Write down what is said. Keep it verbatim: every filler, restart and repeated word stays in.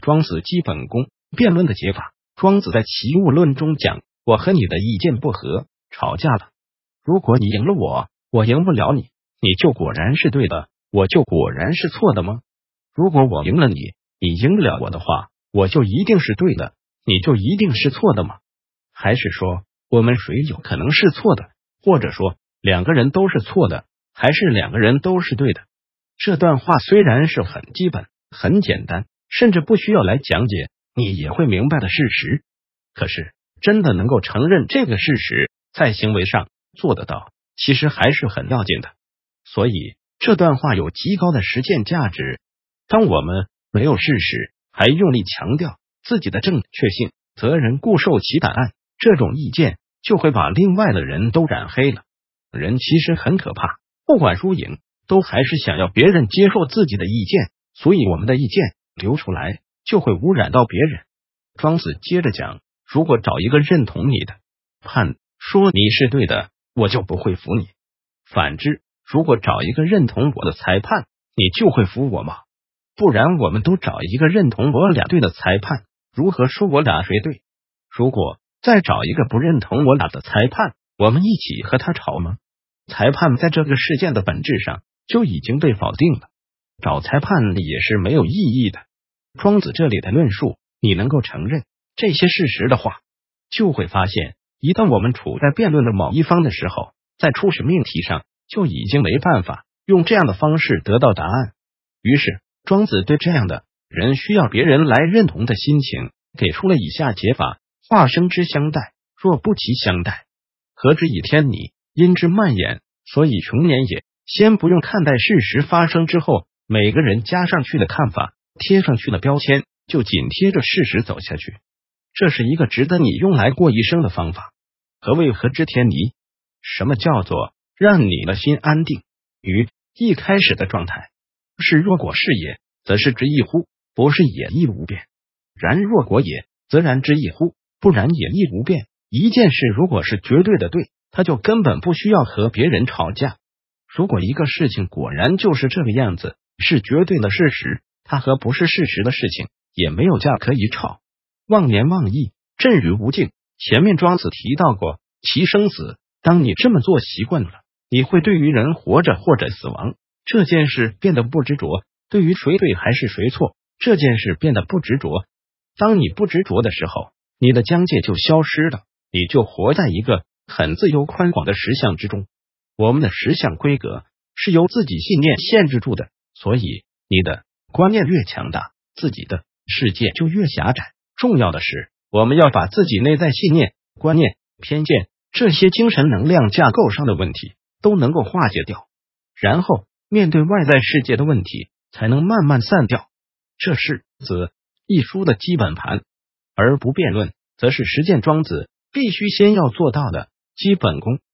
庄子基本功辩论的解法。庄子在齐物论中讲，我和你的意见不合，吵架了。如果你赢了我，我赢不了你，你就果然是对的，我就果然是错的吗？如果我赢了你，你赢不了我的话，我就一定是对的，你就一定是错的吗？还是说我们谁有可能是错的，或者说两个人都是错的，还是两个人都是对的？这段话虽然是很基本、很简单，甚至不需要来讲解，你也会明白的事实。可是真的能够承认这个事实，在行为上做得到，其实还是很要紧的。所以这段话有极高的实践价值。当我们没有事实，还用力强调自己的正确性，则人固受其胆案，这种意见就会把另外的人都染黑了。人其实很可怕，不管输赢，都还是想要别人接受自己的意见，所以我们的意见流出来，就会污染到别人。庄子接着讲，如果找一个认同你的判说你是对的，我就不会服你。反之，如果找一个认同我的裁判，你就会服我吗？不然我们都找一个认同我俩对的裁判，如何说我俩谁对？如果再找一个不认同我俩的裁判，我们一起和他吵吗？裁判在这个事件的本质上就已经被否定了，找裁判也是没有意义的。庄子这里的论述，你能够承认这些事实的话，就会发现，一旦我们处在辩论的某一方的时候，在初始命题上就已经没办法用这样的方式得到答案。于是庄子对这样的人需要别人来认同的心情，给出了以下解法：化生之相待，若不其相待，何之以天理？因之蔓延，所以穷年也。先不用看待事实发生之后每个人加上去的看法，贴上去的标签，就紧贴着事实走下去。这是一个值得你用来过一生的方法。何谓何之天理？什么叫做让你的心安定于一开始的状态？是若果是也，则是之亦乎；不是也，亦无变。然若果也，则然之亦乎；不然也，亦无变。一件事如果是绝对的对，他就根本不需要和别人吵架。如果一个事情果然就是这个样子，是绝对的事实，它和不是事实的事情也没有架可以吵。忘年忘义，震于无尽。前面庄子提到过其生死，当你这么做习惯了，你会对于人活着或者死亡这件事变得不执着，对于谁对还是谁错这件事变得不执着。当你不执着的时候，你的疆界就消失了，你就活在一个很自由宽广的实相之中。我们的实相规格是由自己信念限制住的，所以你的观念越强大，自己的世界就越狭窄。重要的是，我们要把自己内在信念、观念、偏见这些精神能量架构上的问题都能够化解掉，然后面对外在世界的问题才能慢慢散掉。这是子一书的基本盘，而不辩论则是实践庄子必须先要做到的基本功。